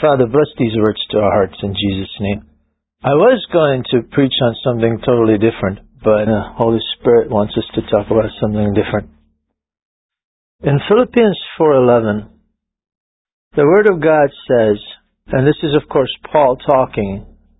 Father, bless these words to our hearts in Jesus' name. I was going to preach on something totally different, but the Holy Spirit wants us to talk about something different. In Philippians 4:11, the Word of God says, and this is of course Paul talking,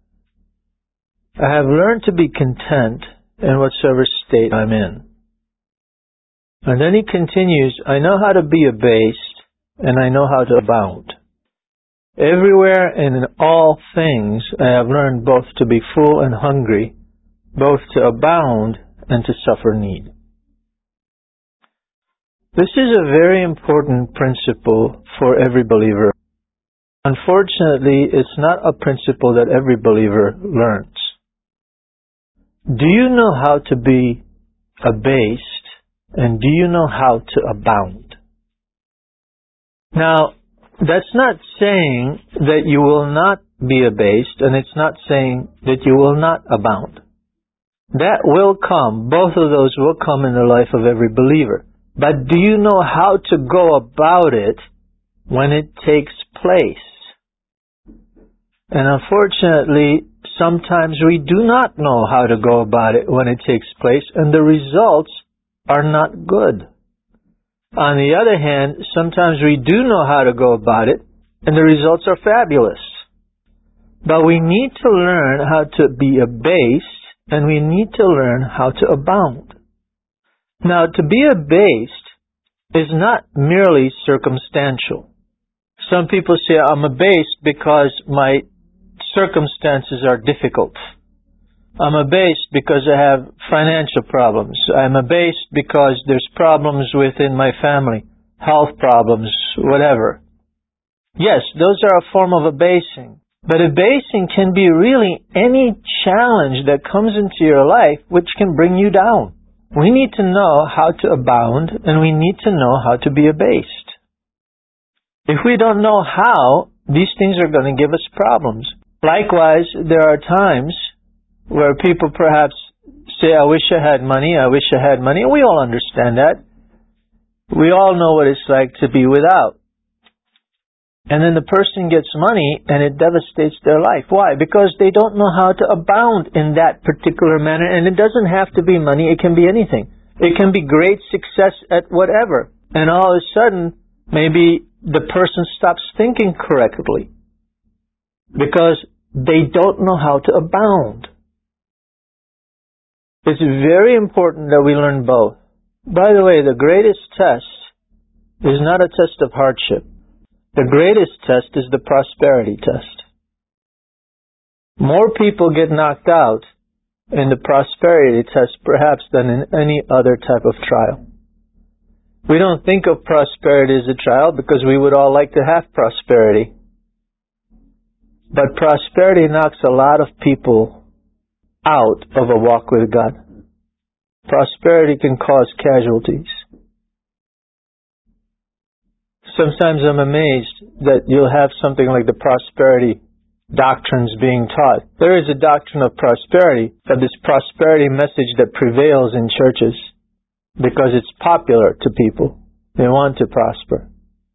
I have learned to be content in whatsoever state I'm in. And then he continues, I know how to be abased, and I know how to abound. Everywhere and in all things I have learned both to be full and hungry, both to abound and to suffer need. This is a very important principle for every believer. Unfortunately, it's not a principle that every believer learns. Do you know how to be abased, and do you know how to abound? Now, that's not saying that you will not be abased, and it's not saying that you will not abound. That will come. Both of those will come in the life of every believer. But do you know how to go about it when it takes place? And unfortunately, sometimes we do not know how to go about it when it takes place, and the results are not good. On the other hand, sometimes we do know how to go about it, and the results are fabulous. But we need to learn how to be abased, and we need to learn how to abound. Now, to be abased is not merely circumstantial. Some people say, I'm abased because my circumstances are difficult. I'm abased because I have financial problems. I'm abased because there's problems within my family, health problems, whatever. Yes, those are a form of abasing. But abasing can be really any challenge that comes into your life which can bring you down. We need to know how to abound, and we need to know how to be abased. If we don't know how, these things are going to give us problems. Likewise, there are times where people perhaps say, I wish I had money, I wish I had money. We all understand that. We all know what it's like to be without. And then the person gets money and it devastates their life. Why? Because they don't know how to abound in that particular manner. And it doesn't have to be money, it can be anything. It can be great success at whatever. And all of a sudden, maybe the person stops thinking correctly because they don't know how to abound. It's very important that we learn both. By the way, the greatest test is not a test of hardship. The greatest test is the prosperity test. More people get knocked out in the prosperity test perhaps than in any other type of trial. We don't think of prosperity as a trial because we would all like to have prosperity. But prosperity knocks a lot of people out of a walk with God. Prosperity can cause casualties. Sometimes I'm amazed that you'll have something like the prosperity doctrines being taught. There is a doctrine of prosperity, of this prosperity message that prevails in churches because it's popular to people. They want to prosper.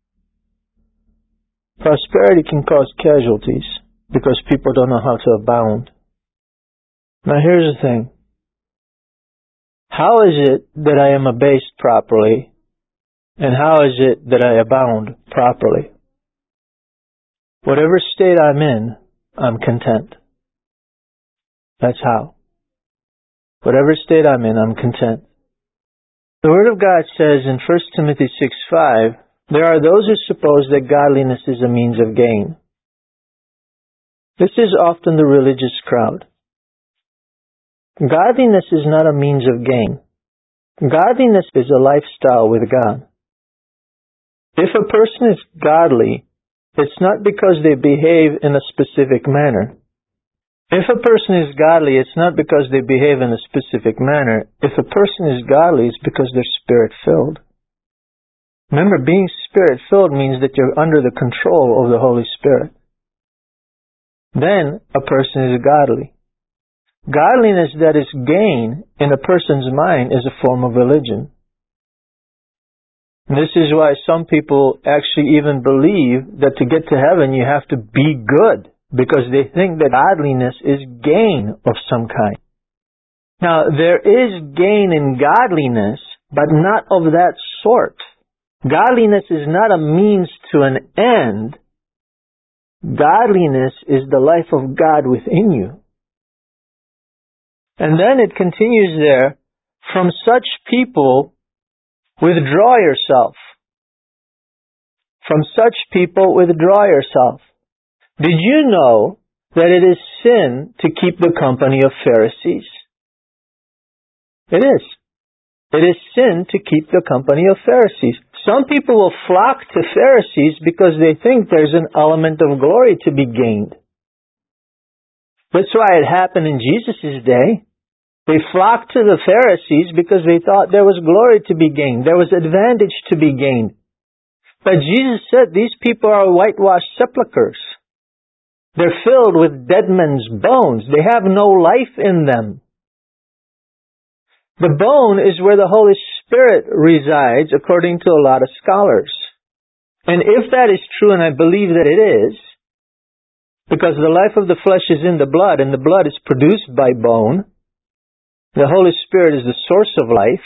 Prosperity can cause casualties because people don't know how to abound. Now here's the thing. How is it that I am abased properly, and how is it that I abound properly? Whatever state I'm in, I'm content. That's how. Whatever state I'm in, I'm content. The Word of God says in 1 Timothy 6:5, there are those who suppose that godliness is a means of gain. This is often the religious crowd. Godliness is not a means of gain. Godliness is a lifestyle with God. If a person is godly, it's not because they behave in a specific manner. If a person is godly, it's not because they behave in a specific manner. If a person is godly, it's because they're Spirit-filled. Remember, being Spirit-filled means that you're under the control of the Holy Spirit. Then a person is godly. Godliness that is gain in a person's mind is a form of religion. This is why some people actually even believe that to get to heaven you have to be good, because they think that godliness is gain of some kind. Now, there is gain in godliness, but not of that sort. Godliness is not a means to an end. Godliness is the life of God within you. And then it continues there, from such people, withdraw yourself. From such people, withdraw yourself. Did you know that it is sin to keep the company of Pharisees? It is. It is sin to keep the company of Pharisees. Some people will flock to Pharisees because they think there's an element of glory to be gained. That's why it happened in Jesus' day. They flocked to the Pharisees because they thought there was glory to be gained. There was advantage to be gained. But Jesus said these people are whitewashed sepulchres. They're filled with dead men's bones. They have no life in them. The bone is where the Holy Spirit resides, according to a lot of scholars. And if that is true, and I believe that it is, because the life of the flesh is in the blood, and the blood is produced by bone, the Holy Spirit is the source of life.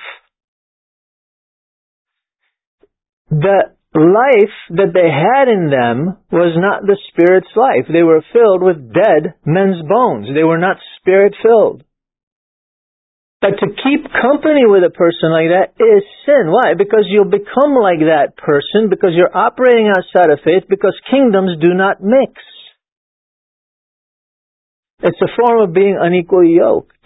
The life that they had in them was not the Spirit's life. They were filled with dead men's bones. They were not Spirit-filled. But to keep company with a person like that is sin. Why? Because you'll become like that person, because you're operating outside of faith, because kingdoms do not mix. It's a form of being unequally yoked.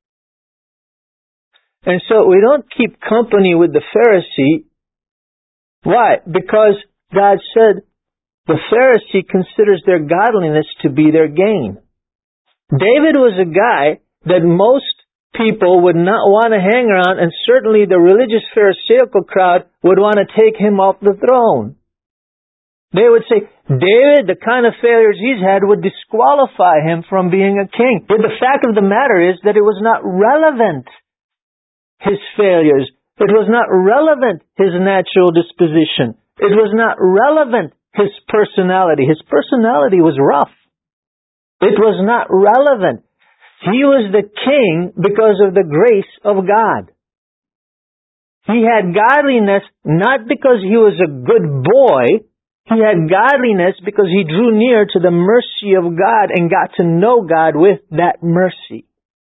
And so we don't keep company with the Pharisee. Why? Because God said the Pharisee considers their godliness to be their gain. David was a guy that most people would not want to hang around, and certainly the religious Pharisaical crowd would want to take him off the throne. They would say, David, the kind of failures he's had would disqualify him from being a king. But the fact of the matter is that it was not relevant, his failures. It was not relevant, his natural disposition. It was not relevant, his personality. His personality was rough. It was not relevant. He was the king because of the grace of God. He had godliness not because he was a good boy. He had godliness because he drew near to the mercy of God and got to know God with that mercy.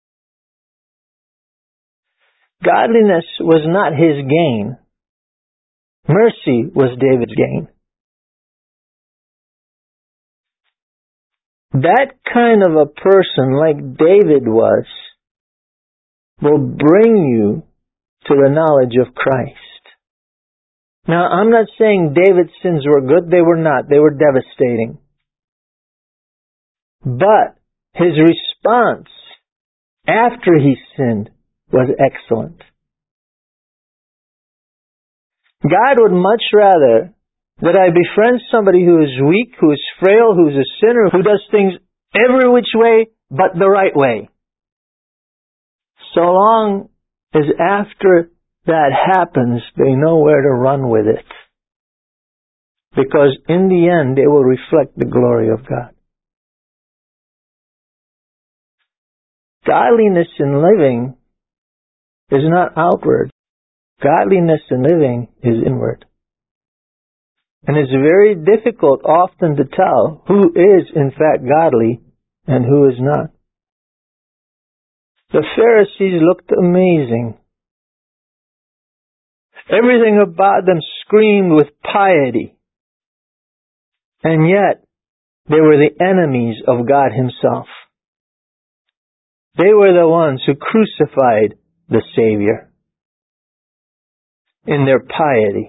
Godliness was not his gain. Mercy was David's gain. That kind of a person, like David was, will bring you to the knowledge of Christ. Now, I'm not saying David's sins were good. They were not. They were devastating. But his response after he sinned was excellent. God would much rather that I befriend somebody who is weak, who is frail, who is a sinner, who does things every which way but the right way. So long as after that happens, they know where to run with it. Because in the end, it will reflect the glory of God. Godliness in living is not outward. Godliness in living is inward. And it's very difficult often to tell who is in fact godly and who is not. The Pharisees looked amazing. Everything about them screamed with piety. And yet, they were the enemies of God Himself. They were the ones who crucified the Savior in their piety.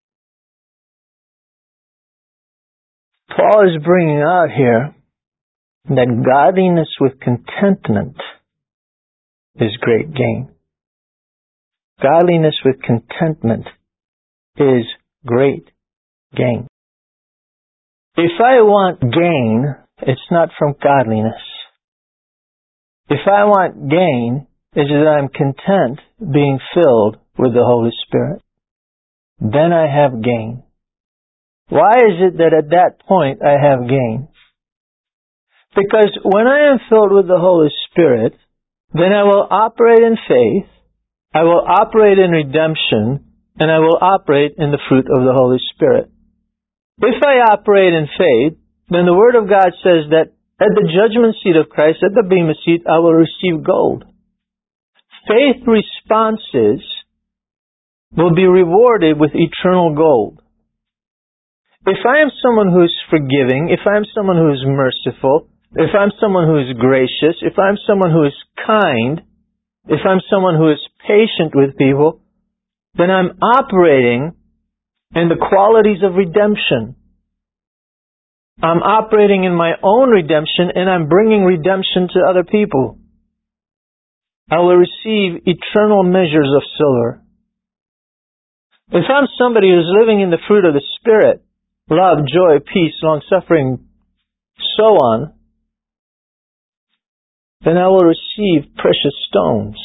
Paul is bringing out here that godliness with contentment is great gain. Godliness with contentment is great gain. If I want gain, it's not from godliness. If I want gain, it's that I'm content being filled with the Holy Spirit. then I have gain. Why is it that at that point I have gain? Because when I am filled with the Holy Spirit, then I will operate in faith, I will operate in redemption, and I will operate in the fruit of the Holy Spirit. If I operate in faith, then the Word of God says that at the judgment seat of Christ, at the bema seat, I will receive gold. Faith responses will be rewarded with eternal gold. If I am someone who is forgiving, if I am someone who is merciful, if I'm someone who is gracious, if I'm someone who is kind, if I'm someone who is patient with people, then I'm operating in the qualities of redemption. I'm operating in my own redemption, and I'm bringing redemption to other people. I will receive eternal measures of silver. If I'm somebody who's living in the fruit of the Spirit, love, joy, peace, long-suffering, so on, then I will receive precious stones.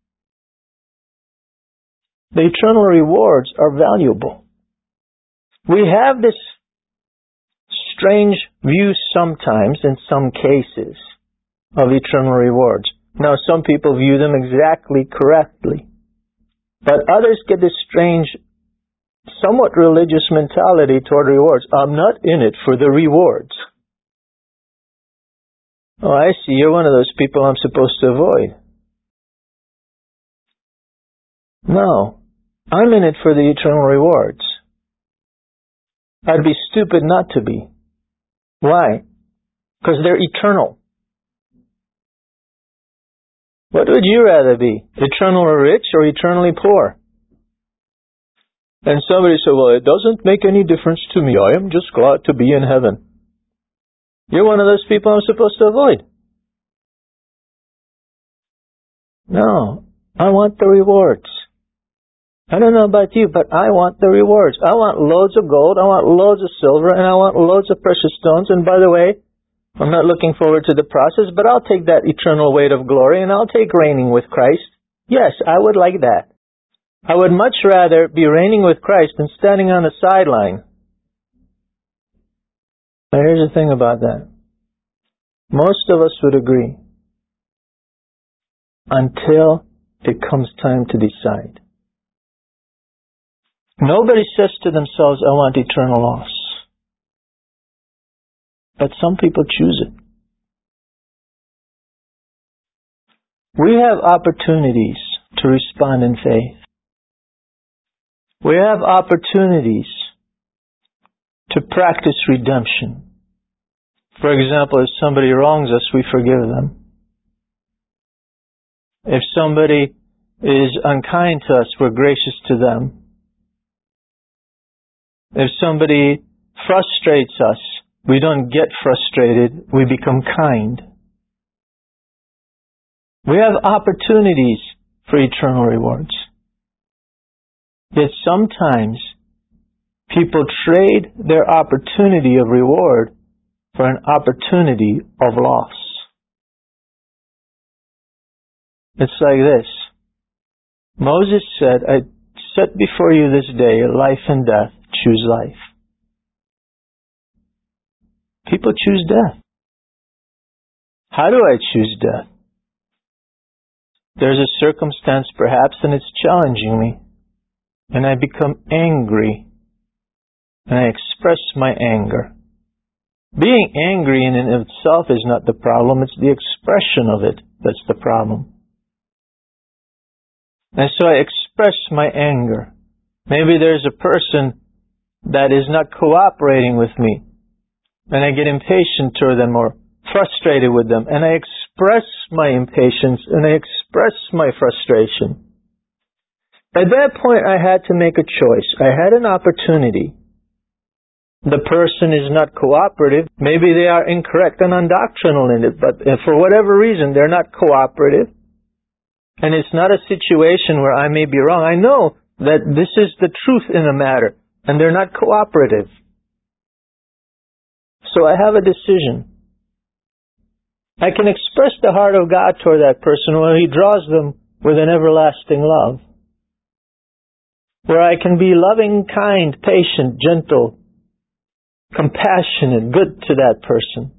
The eternal rewards are valuable. We have this strange view sometimes, in some cases, of eternal rewards. Now, some people view them exactly correctly, but others get this strange, somewhat religious mentality toward rewards. I'm not in it for the rewards. Oh, I see. You're one of those people I'm supposed to avoid. No. I'm in it for the eternal rewards. I'd be stupid not to be. Why? Because they're eternal. What would you rather be? Eternally rich or eternally poor? And somebody said, well, it doesn't make any difference to me. I am just glad to be in heaven. You're one of those people I'm supposed to avoid. No, I want the rewards. I don't know about you, but I want the rewards. I want loads of gold, I want loads of silver, and I want loads of precious stones. And by the way, I'm not looking forward to the process, but I'll take that eternal weight of glory, and I'll take reigning with Christ. Yes, I would like that. I would much rather be reigning with Christ than standing on the sideline. Now here's the thing about that. Most of us would agree until it comes time to decide. Nobody says to themselves, I want eternal loss. But some people choose it. We have opportunities to respond in faith. We have opportunities to practice redemption. For example, if somebody wrongs us, we forgive them. If somebody is unkind to us, we're gracious to them. If somebody frustrates us, we don't get frustrated, we become kind. We have opportunities for eternal rewards. Yet sometimes people trade their opportunity of reward for an opportunity of loss. It's like this. Moses said, I set before you this day life and death. Choose life. People choose death. How do I choose death? There's a circumstance perhaps and it's challenging me. And I become angry. And I express my anger. Being angry in and of itself is not the problem. It's the expression of it that's the problem. And so I express my anger. Maybe there's a person that is not cooperating with me, and I get impatient toward them or frustrated with them, and I express my impatience and I express my frustration. At that point, I had to make a choice. I had an opportunity. The person is not cooperative. Maybe they are incorrect and undoctrinal in it, but for whatever reason, they're not cooperative. And it's not a situation where I may be wrong. I know that this is the truth in the matter, and they're not cooperative. So I have a decision. I can express the heart of God toward that person when He draws them with an everlasting love. where I can be loving, kind, patient, gentle, compassionate, good to that person.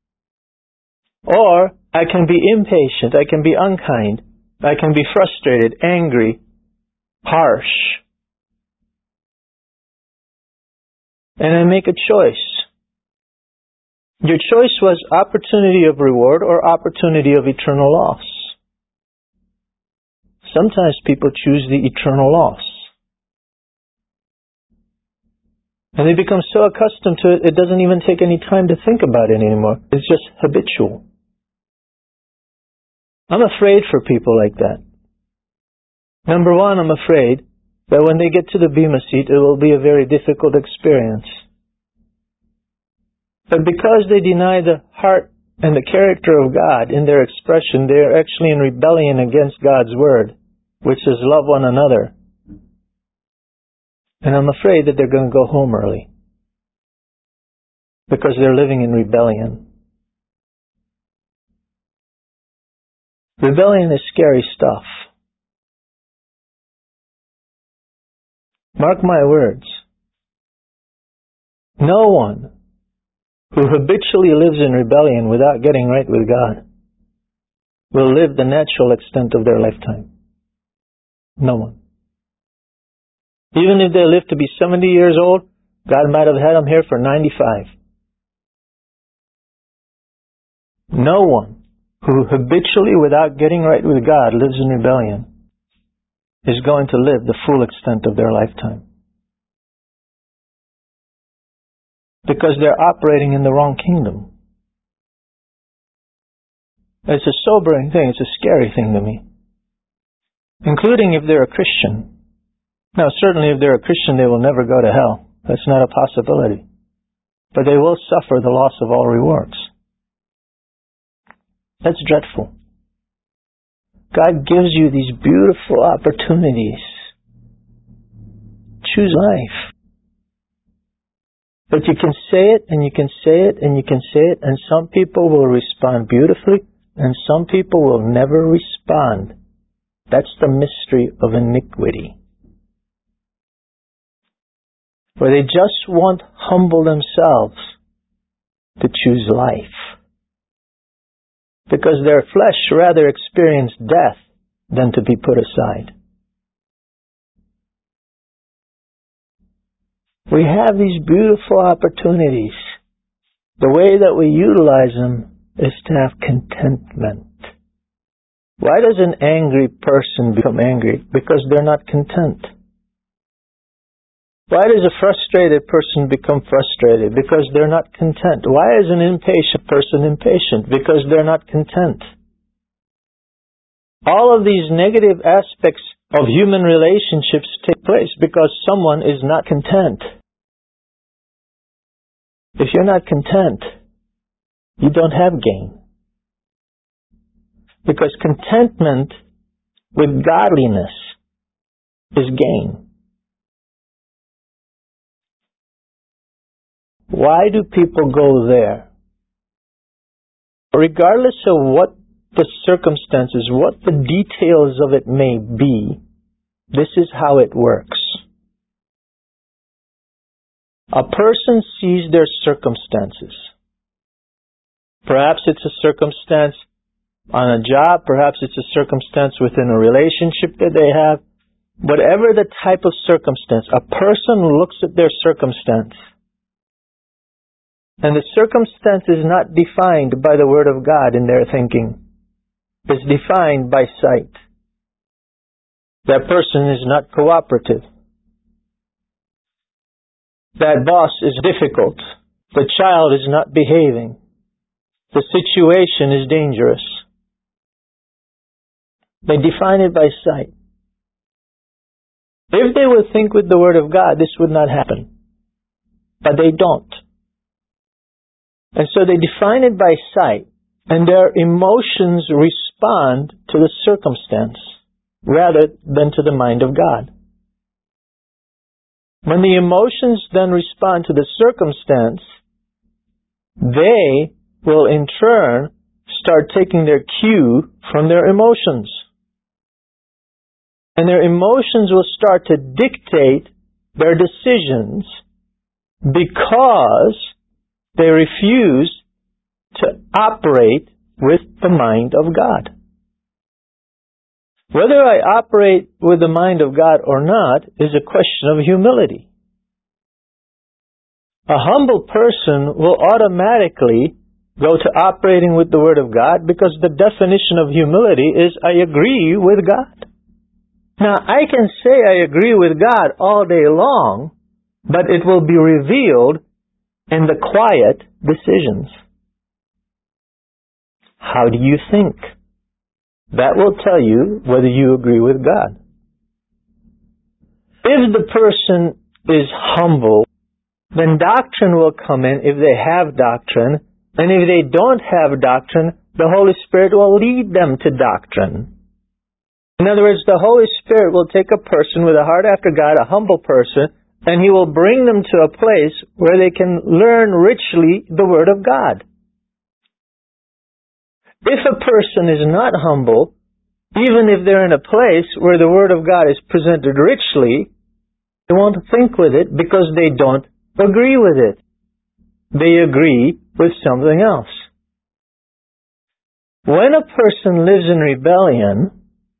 Or I can be impatient, I can be unkind, I can be frustrated, angry, harsh. And I make a choice. Your choice was opportunity of reward or opportunity of eternal loss. Sometimes people choose the eternal loss. And they become so accustomed to it, it doesn't even take any time to think about it anymore. It's just habitual. I'm afraid for people like that. Number one, I'm afraid that when they get to the Bema seat, it will be a very difficult experience. But because they deny the heart and the character of God in their expression, they are actually in rebellion against God's word, which is love one another. And I'm afraid that they're going to go home early because they're living in rebellion. Rebellion is scary stuff. Mark my words. No one who habitually lives in rebellion without getting right with God will live the natural extent of their lifetime. No one. Even if they live to be 70 years old, God might have had them here for 95. No one who habitually, without getting right with God, lives in rebellion is going to live the full extent of their lifetime. Because they're operating in the wrong kingdom. It's a sobering thing. It's a scary thing to me. Including if they're a Christian. Now, certainly if they're a Christian, they will never go to hell. That's not a possibility. But they will suffer the loss of all rewards. That's dreadful. God gives you these beautiful opportunities. Choose life. But you can say it, and you can say it, and you can say it, and some people will respond beautifully, and some people will never respond. That's the mystery of iniquity. Where they just won't humble themselves to choose life. Because their flesh rather experienced death than to be put aside. We have these beautiful opportunities. The way that we utilize them is to have contentment. Why does an angry person become angry? Because they're not content. Why does a frustrated person become frustrated? Because they're not content. Why is an impatient person impatient? Because they're not content. All of these negative aspects of human relationships take place because someone is not content. If you're not content, you don't have gain. Because contentment with godliness is gain. Why do people go there? Regardless of what the circumstances, what the details of it may be, this is how it works. A person sees their circumstances. Perhaps it's a circumstance on a job, perhaps it's a circumstance within a relationship that they have. Whatever the type of circumstance, a person looks at their circumstance. And the circumstance is not defined by the Word of God in their thinking. It's defined by sight. That person is not cooperative. That boss is difficult. The child is not behaving. The situation is dangerous. They define it by sight. If they would think with the Word of God, this would not happen. But they don't. And so they define it by sight, and their emotions respond to the circumstance rather than to the mind of God. When the emotions then respond to the circumstance, they will in turn start taking their cue from their emotions. And their emotions will start to dictate their decisions because they refuse to operate with the mind of God. Whether I operate with the mind of God or not is a question of humility. A humble person will automatically go to operating with the Word of God because the definition of humility is I agree with God. Now, I can say I agree with God all day long, but it will be revealed in the quiet decisions. How do you think? That will tell you whether you agree with God. If the person is humble, then doctrine will come in if they have doctrine, and if they don't have doctrine, the Holy Spirit will lead them to doctrine. In other words, the Holy Spirit will take a person with a heart after God, a humble person, and He will bring them to a place where they can learn richly the Word of God. If a person is not humble, even if they're in a place where the Word of God is presented richly, they won't think with it because they don't agree with it. They agree with something else. When a person lives in rebellion,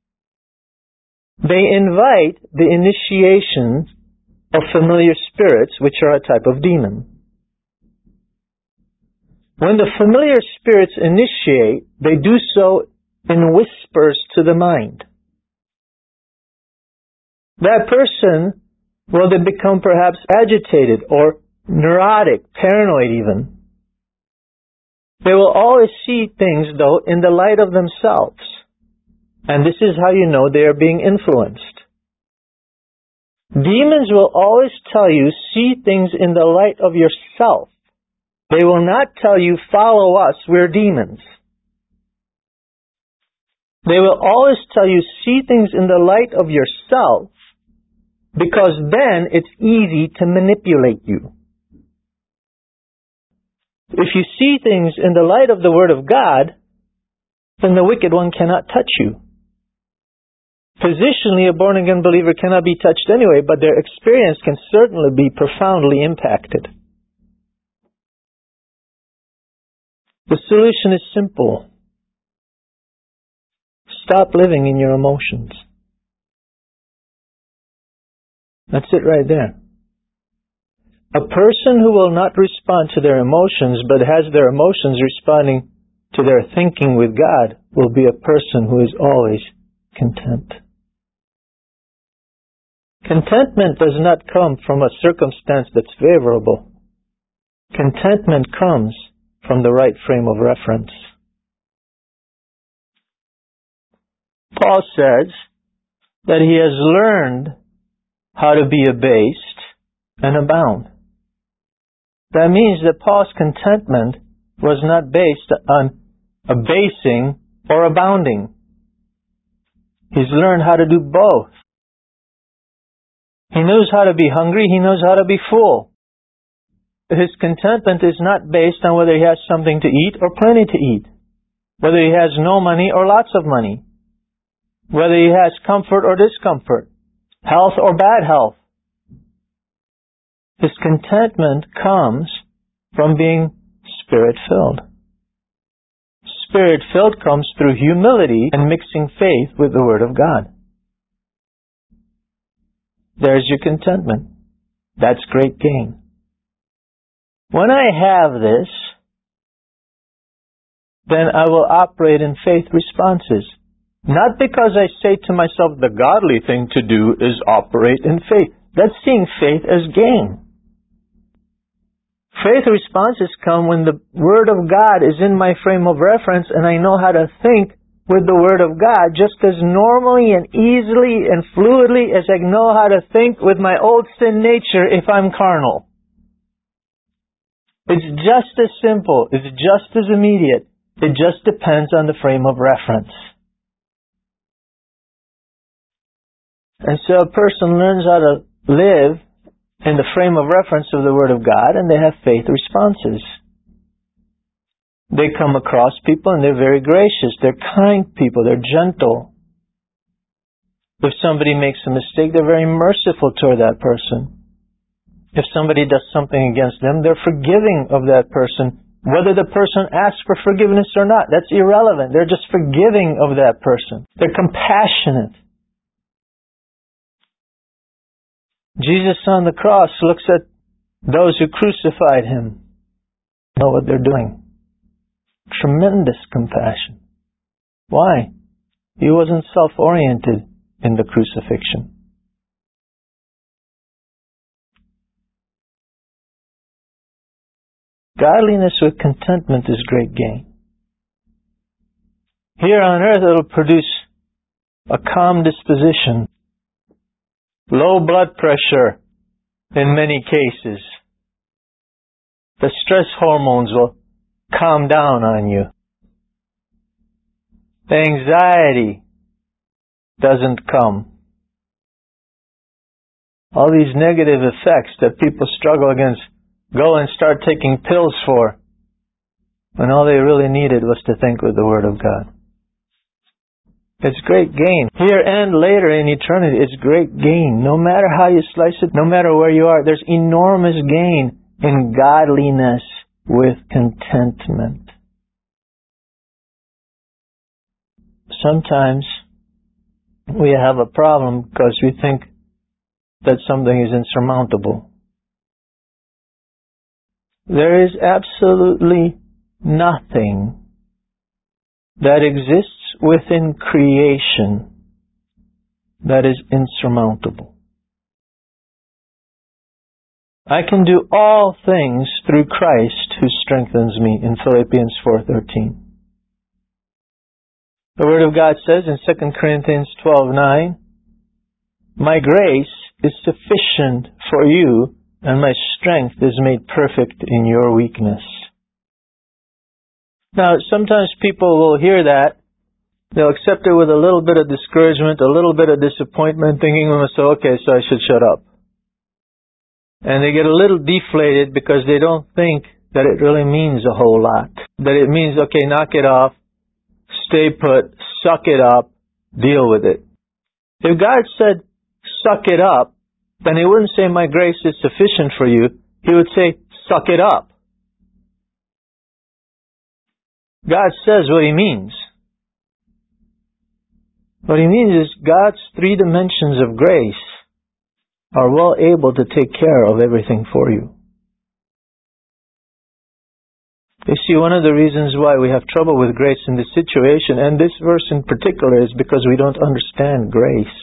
they invite the initiation of familiar spirits, which are a type of demon. When the familiar spirits initiate, they do so in whispers to the mind. That person will then become perhaps agitated or neurotic, paranoid even. They will always see things, though, in the light of themselves. And this is how you know they are being influenced. Demons will always tell you, see things in the light of yourself. They will not tell you, follow us, we're demons. They will always tell you, see things in the light of yourself, because then it's easy to manipulate you. If you see things in the light of the Word of God, then the wicked one cannot touch you. Positionally, a born-again believer cannot be touched anyway, but their experience can certainly be profoundly impacted. The solution is simple. Stop living in your emotions. That's it right there. A person who will not respond to their emotions, but has their emotions responding to their thinking with God, will be a person who is always content. Contentment does not come from a circumstance that's favorable. Contentment comes from the right frame of reference. Paul says that he has learned how to be abased and abound. That means that Paul's contentment was not based on abasing or abounding. He's learned how to do both. He knows how to be hungry, he knows how to be full. His contentment is not based on whether he has something to eat or plenty to eat, whether he has no money or lots of money, whether he has comfort or discomfort, health or bad health. His contentment comes from being Spirit-filled. Spirit-filled comes through humility and mixing faith with the Word of God. There's your contentment. That's great gain. When I have this, then I will operate in faith responses. Not because I say to myself, the godly thing to do is operate in faith. That's seeing faith as gain. Faith responses come when the Word of God is in my frame of reference and I know how to think with the Word of God just as normally and easily and fluidly as I know how to think with my old sin nature if I'm carnal. It's just as simple. It's just as immediate. It just depends on the frame of reference. And so a person learns how to live in the frame of reference of the Word of God, and they have faith responses. They come across people and they're very gracious. They're kind people. They're gentle. If somebody makes a mistake, they're very merciful toward that person. If somebody does something against them, they're forgiving of that person. Whether the person asks for forgiveness or not, that's irrelevant. They're just forgiving of that person. They're compassionate. Jesus on the cross looks at those who crucified Him. Know what they're doing. Tremendous compassion. Why? He wasn't self-oriented in the crucifixion. Godliness with contentment is great gain. Here on earth it will produce a calm disposition, low blood pressure in many cases. The stress hormones will calm down on you. The anxiety doesn't come. All these negative effects that people struggle against, go and start taking pills for, when all they really needed was to think with the Word of God. It's great gain. Here and later in eternity, it's great gain. No matter how you slice it, no matter where you are, there's enormous gain in godliness with contentment. Sometimes we have a problem because we think that something is insurmountable. There is absolutely nothing that exists within creation that is insurmountable. I can do all things through Christ who strengthens me, in Philippians 4:13. The Word of God says in 2 Corinthians 12:9, "My grace is sufficient for you, and my strength is made perfect in your weakness." Now, sometimes people will hear that. They'll accept it with a little bit of discouragement, a little bit of disappointment, thinking to themselves, okay, so I should shut up. And they get a little deflated because they don't think that it really means a whole lot. That it means, okay, knock it off, stay put, suck it up, deal with it. If God said, suck it up, then He wouldn't say, my grace is sufficient for you. He would say, suck it up. God says what He means. What He means is God's three dimensions of grace are well able to take care of everything for you. You see, one of the reasons why we have trouble with grace in this situation, and this verse in particular, is because we don't understand grace.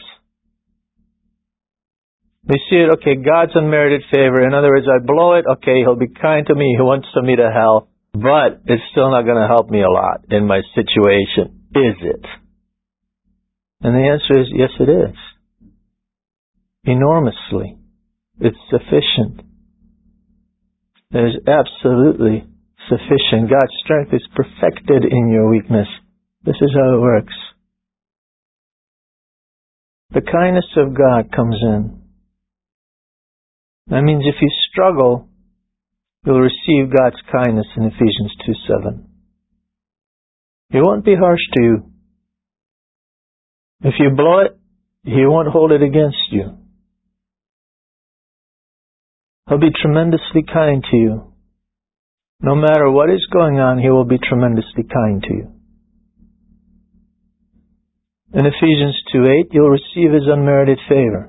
We see it, okay, God's unmerited favor. In other words, I blow it, okay, He'll be kind to me, He won't send me to hell, but it's still not going to help me a lot in my situation. Is it? And the answer is, yes, it is. Enormously. It's sufficient. It is absolutely sufficient. God's strength is perfected in your weakness. This is how it works. The kindness of God comes in. That means if you struggle, you'll receive God's kindness in Ephesians 2:7. He won't be harsh to you. If you blow it, He won't hold it against you. He'll be tremendously kind to you. No matter what is going on, He will be tremendously kind to you. In Ephesians 2:8, you'll receive His unmerited favor.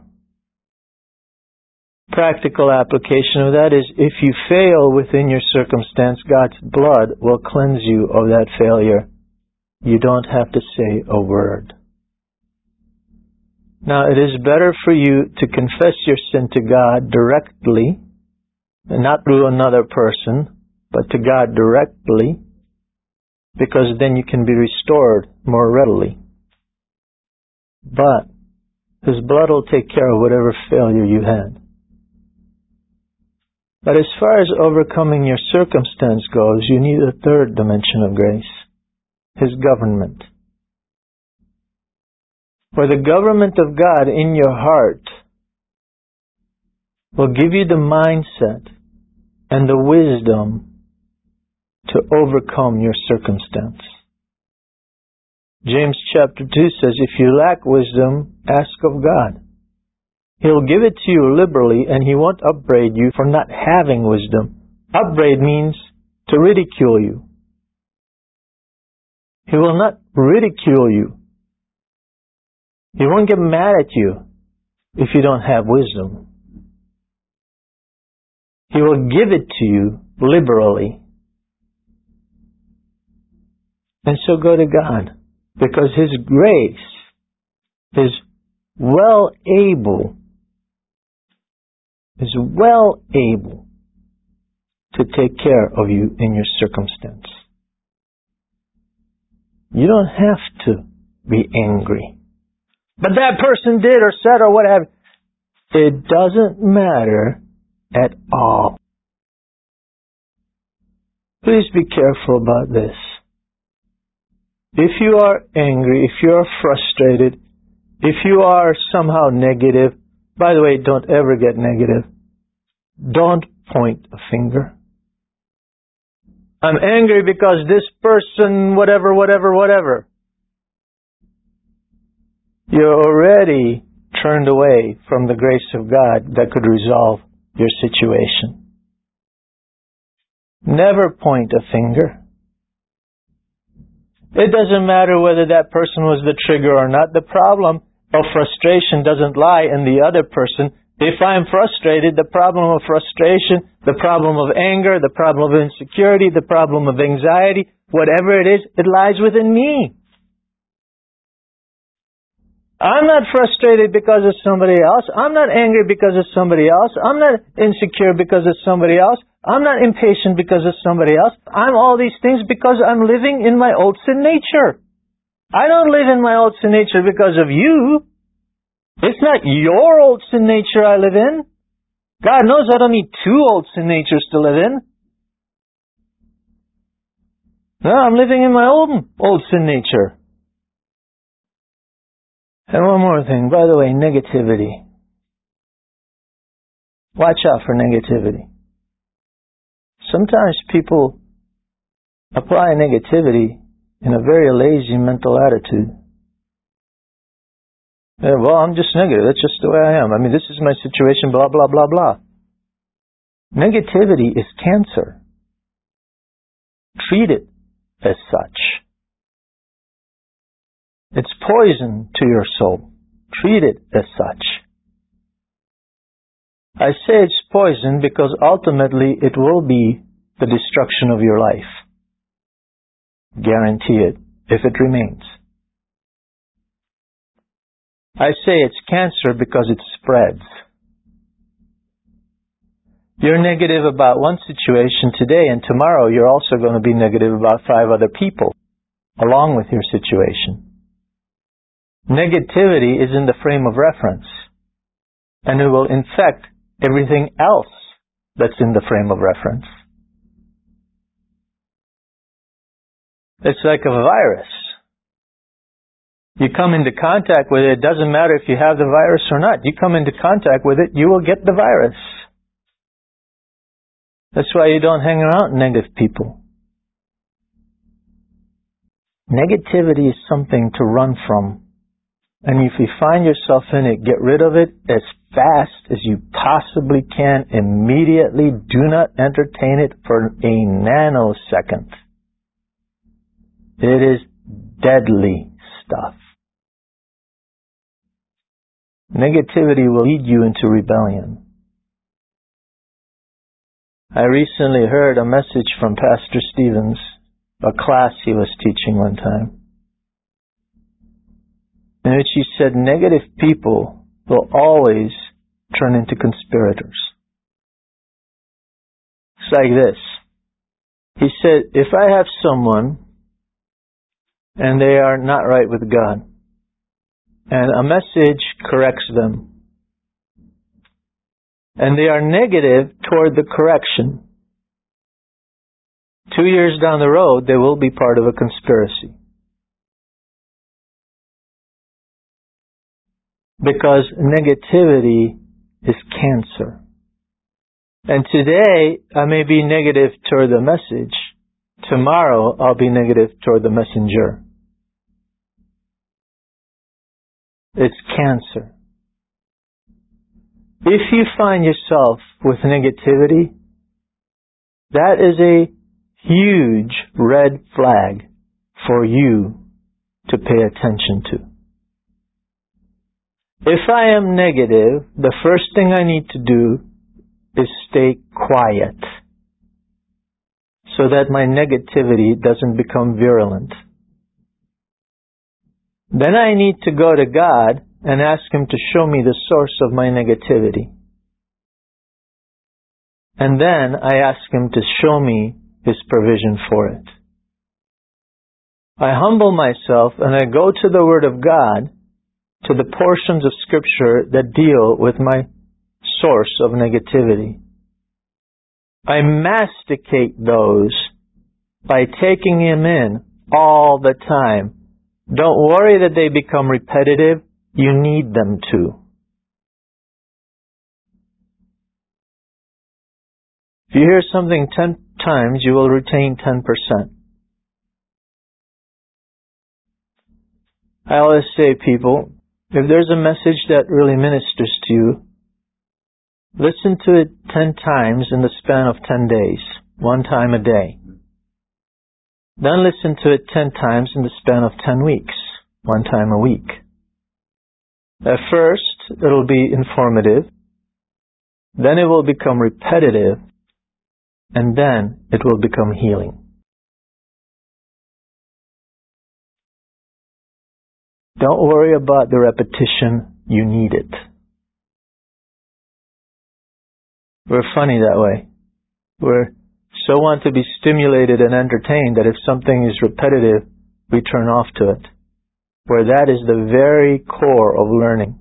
Practical application of that is, if you fail within your circumstance, God's blood will cleanse you of that failure. You don't have to say a word. Now, it is better for you to confess your sin to God directly, and not through another person, but to God directly, because then you can be restored more readily. But His blood will take care of whatever failure you had. But as far as overcoming your circumstance goes, you need a third dimension of grace, His government. For the government of God in your heart will give you the mindset and the wisdom to overcome your circumstance. James chapter 2 says, if you lack wisdom, ask of God. He'll give it to you liberally, and He won't upbraid you for not having wisdom. Upbraid means to ridicule you. He will not ridicule you. He won't get mad at you if you don't have wisdom. He will give it to you liberally. And so go to God, because His grace is well able to take care of you in your circumstance. You don't have to be angry. But that person did or said or whatever. It doesn't matter at all. Please be careful about this. If you are angry, if you are frustrated, if you are somehow negative, by the way, don't ever get negative. Don't point a finger. I'm angry because this person, whatever. You're already turned away from the grace of God that could resolve your situation. Never point a finger. It doesn't matter whether that person was the trigger or not. The problem of frustration doesn't lie in the other person. If I'm frustrated, the problem of frustration, the problem of anger, the problem of insecurity, the problem of anxiety, whatever it is, it lies within me. I'm not frustrated because of somebody else. I'm not angry because of somebody else. I'm not insecure because of somebody else. I'm not impatient because of somebody else. I'm all these things because I'm living in my old sin nature. I don't live in my old sin nature because of you. It's not your old sin nature I live in. God knows I don't need two old sin natures to live in. No, I'm living in my old sin nature. And one more thing, by the way, negativity. Watch out for negativity. Sometimes people apply negativity in a very lazy mental attitude. Yeah, well, I'm just negative. That's just the way I am. I mean, this is my situation, blah, blah, blah, blah. Negativity is cancer. Treat it as such. It's poison to your soul. Treat it as such. I say it's poison because ultimately it will be the destruction of your life. Guarantee it, if it remains. I say it's cancer because it spreads. You're negative about one situation today, and tomorrow you're also going to be negative about 5 other people along with your situation. Negativity is in the frame of reference, and it will infect everything else that's in the frame of reference. It's like a virus. You come into contact with it, it doesn't matter if you have the virus or not. You come into contact with it, you will get the virus. That's why you don't hang around negative people. Negativity is something to run from. And if you find yourself in it, get rid of it as fast as you possibly can immediately. Do not entertain it for a nanosecond. It is deadly stuff. Negativity will lead you into rebellion. I recently heard a message from Pastor Stevens, a class he was teaching one time, in which he said negative people will always turn into conspirators. It's like this. He said, if I have someone and they are not right with God, and a message corrects them, and they are negative toward the correction, 2 years down the road, they will be part of a conspiracy. Because negativity is cancer. And today, I may be negative toward the message. Tomorrow, I'll be negative toward the messenger. It's cancer. If you find yourself with negativity, that is a huge red flag for you to pay attention to. If I am negative, the first thing I need to do is stay quiet so that my negativity doesn't become virulent. Then I need to go to God and ask Him to show me the source of my negativity. And then I ask Him to show me His provision for it. I humble myself and I go to the Word of God, to the portions of Scripture that deal with my source of negativity. I masticate those by taking Him in all the time. Don't worry that they become repetitive. You need them to. If you hear something 10 times, you will retain 10%. I always say, people, if there's a message that really ministers to you, listen to it 10 times in the span of 10 days, 1 time a day. Then listen to it 10 times in the span of 10 weeks, 1 time a week. At first, it'll be informative, then it will become repetitive, and then it will become healing. Don't worry about the repetition, you need it. We're funny that way. We're so want to be stimulated and entertained that if something is repetitive, we turn off to it. Where that is the very core of learning.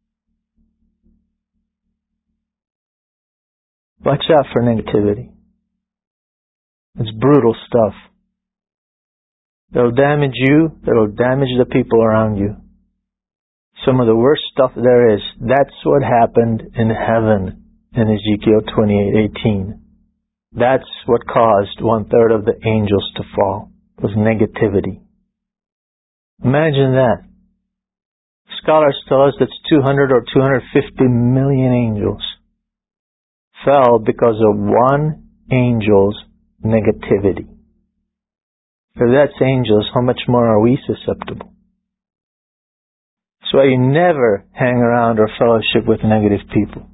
Watch out for negativity. It's brutal stuff. It'll damage you, it'll damage the people around you. Some of the worst stuff there is. That's what happened in heaven in Ezekiel 28:18. That's what caused 1/3 of the angels to fall, was negativity. Imagine that. Scholars tell us that's 200 or 250 million angels fell because of one angel's negativity. If that's angels, how much more are we susceptible? That's why you never hang around or fellowship with negative people.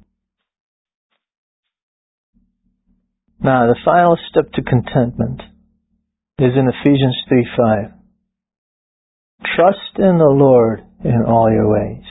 Now, the final step to contentment is in Ephesians 3:5. Trust in the Lord in all your ways,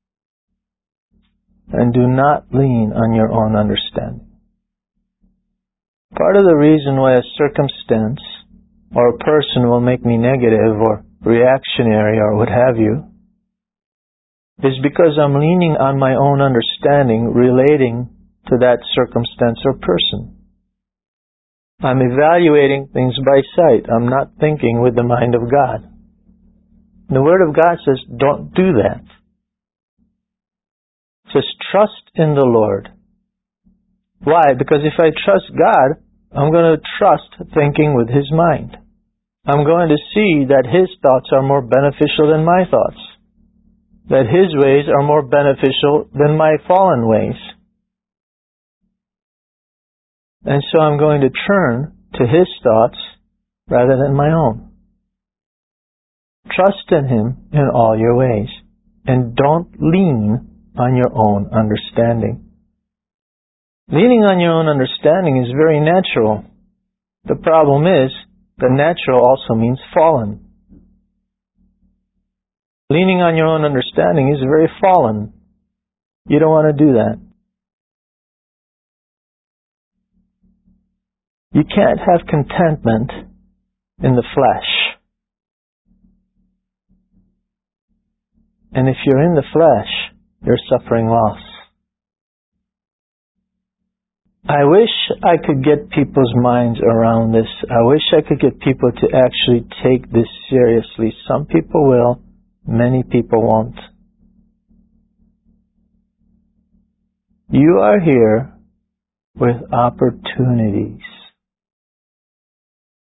and do not lean on your own understanding. Part of the reason why a circumstance or a person will make me negative or reactionary or what have you is because I'm leaning on my own understanding relating to that circumstance or person. I'm evaluating things by sight. I'm not thinking with the mind of God. The Word of God says, don't do that. It says, trust in the Lord. Why? Because if I trust God, I'm going to trust thinking with His mind. I'm going to see that His thoughts are more beneficial than my thoughts. That His ways are more beneficial than my fallen ways. And so I'm going to turn to His thoughts rather than my own. Trust in Him in all your ways. And don't lean on your own understanding. Leaning on your own understanding is very natural. The problem is, the natural also means fallen. Leaning on your own understanding is very fallen. You don't want to do that. You can't have contentment in the flesh. And if you're in the flesh, you're suffering loss. I wish I could get people's minds around this. I wish I could get people to actually take this seriously. Some people will, many people won't. You are here with opportunities.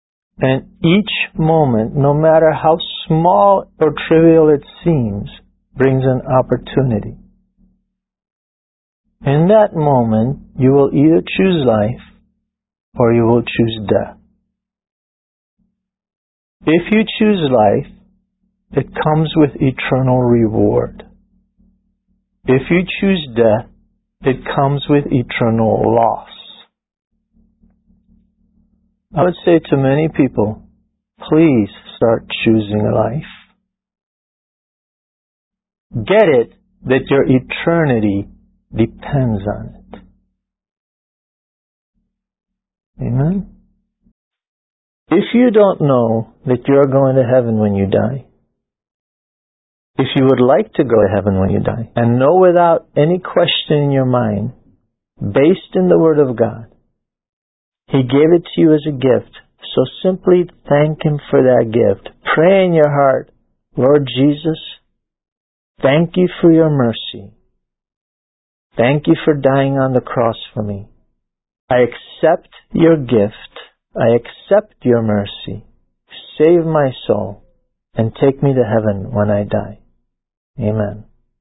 And each moment, no matter how small or trivial it seems, brings an opportunity. In that moment, you will either choose life or you will choose death. If you choose life, it comes with eternal reward. If you choose death, it comes with eternal loss. I would say to many people, please start choosing life. Get it that your eternity depends on it. Amen? If you don't know that you're going to heaven when you die, if you would like to go to heaven when you die, and know without any question in your mind, based in the Word of God, He gave it to you as a gift, so simply thank Him for that gift. Pray in your heart, Lord Jesus, thank you for your mercy. Thank you for dying on the cross for me. I accept your gift. I accept your mercy. Save my soul and take me to heaven when I die. Amen.